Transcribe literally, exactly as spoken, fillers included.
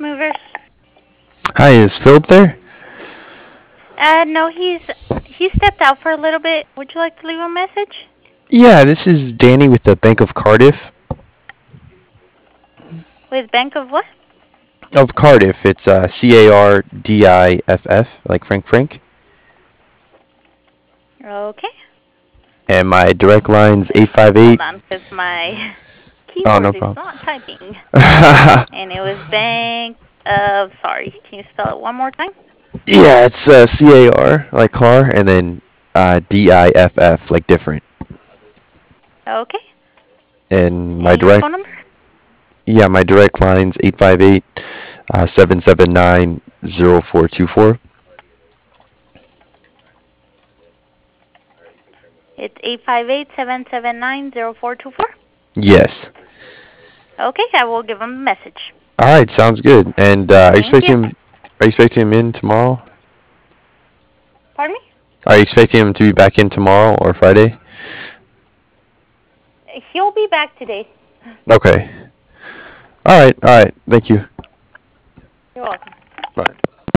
movers. Hi, is Philip there? Uh, no, he's he stepped out for a little bit. Would you like to leave a message? Yeah, this is Danny with the Bank of Cardiff. With Bank of what? Of Cardiff, it's uh, C A R D I F F, like Frank Frank. Okay. And my direct line's Just eight five hold eight. on, because my Oh, no keyboard is problem. not typing. And it was Bank of. Sorry, can you spell it one more time? Yeah, it's uh, C A R, like car, and then uh, D I F F, like different. Okay. And my And your direct, phone number? yeah, my direct line's eight five eight, uh, seven seven nine, zero four two four. It's eight five eight seven seven nine zero four two four. Yes. Okay, I will give him a message. All right, sounds good. And uh, are you Thank you. expecting him? Are you expecting him in tomorrow? Pardon me? Are you expecting him to be back in tomorrow or Friday? He'll be back today. Okay. All right. All right. Thank you. You're welcome. Bye.